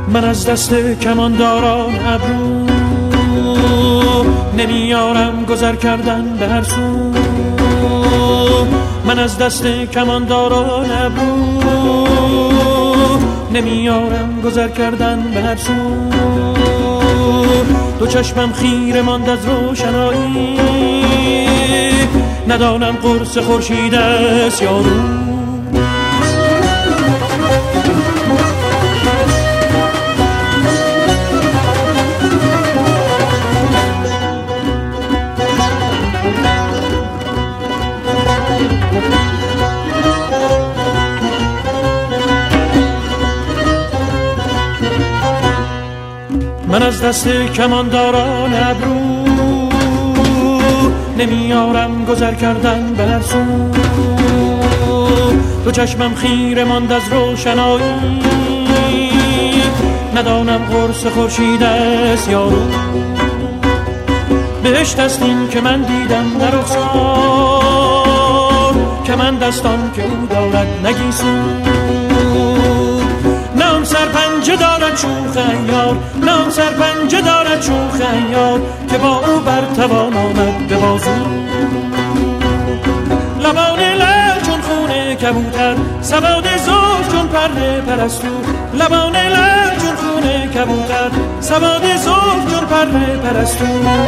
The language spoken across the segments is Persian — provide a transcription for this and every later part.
من از دست کمانداران ابرو نمیارم گذر کردن به هر سو. من از دست کمانداران ابرو نمیارم گذر کردن به هر سو. دو چشمم خیره ماند از روشنایی، ندانم قرص خورشید است یا رو. من از دست کمانداران ابرو نمیارم گذر کردن به هر سو. دو چشمم خیره ماند از روشنایی، ندانم قرص خورشید است یا رو. بهشت است این که من دیدم در رخسار، که من دستان که او دارد نگیسون. نام سرپنجه دارد شوخ عیار، نام سرپنجه دارد شوخ عیار، که با او بر توان آمد به بازو. لبان لعل چون خون کبوتر، سواد زلف چون پره پرستو. لبان لعل چون خون کبوتر، سواد زلف چون پره پرستو.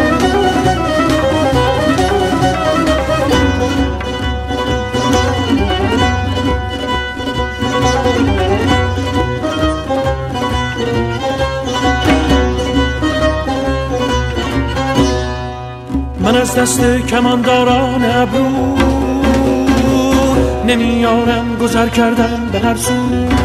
من از دست کمانداران ابرو نمیارم گذر کردن به هر سو.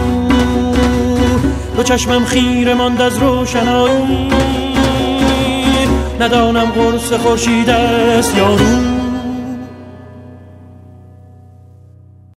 دو چشمم خیره ماند از روشنایی، ندانم قرص خورشید است یا رو.